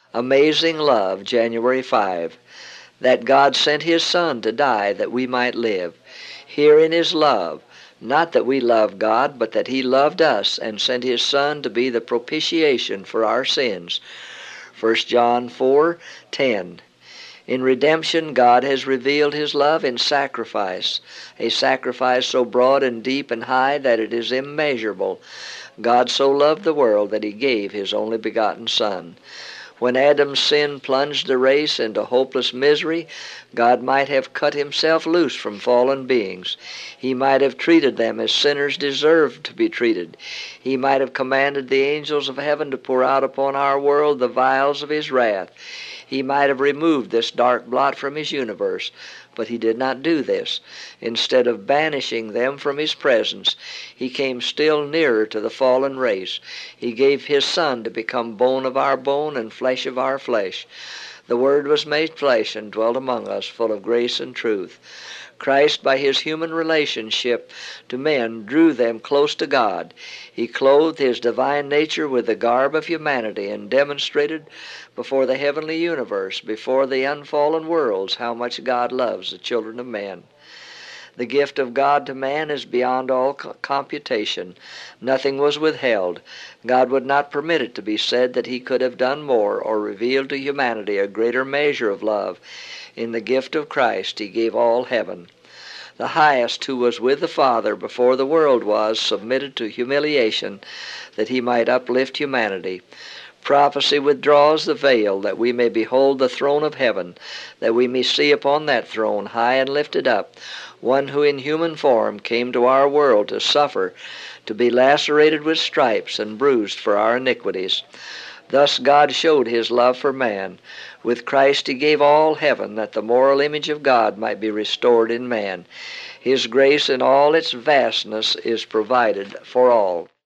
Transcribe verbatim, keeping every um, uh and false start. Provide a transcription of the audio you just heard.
Amazing love, January fifth. That God sent his Son to die that we might live. Herein is love, not that we loved God, but that he loved us and sent his Son to be the propitiation for our sins. First John four ten. In redemption, God has revealed his love in sacrifice, a sacrifice so broad and deep and high that it is immeasurable. God so loved the world that he gave his only begotten Son. When Adam's sin plunged the race into hopeless misery, God might have cut himself loose from fallen beings. He might have treated them as sinners deserved to be treated. He might have commanded the angels of heaven to pour out upon our world the vials of his wrath. He might have removed this dark blot from his universe, but he did not do this. Instead of banishing them from his presence, he came still nearer to the fallen race. He gave his Son to become bone of our bone and flesh of our flesh. The Word was made flesh and dwelt among us, full of grace and truth. Christ, by his human relationship to men, drew them close to God. He clothed his divine nature with the garb of humanity and demonstrated before the heavenly universe, before the unfallen worlds, how much God loves the children of men. The gift of God to man is beyond all computation. Nothing was withheld. God would not permit it to be said that he could have done more or revealed to humanity a greater measure of love. In the gift of Christ he gave all heaven. The highest, who was with the Father before the world was, submitted to humiliation that he might uplift humanity. Prophecy withdraws the veil that we may behold the throne of heaven, that we may see upon that throne, high and lifted up, one who in human form came to our world to suffer, to be lacerated with stripes and bruised for our iniquities. Thus God showed his love for man. With Christ he gave all heaven, that the moral image of God might be restored in man. His grace in all its vastness is provided for all.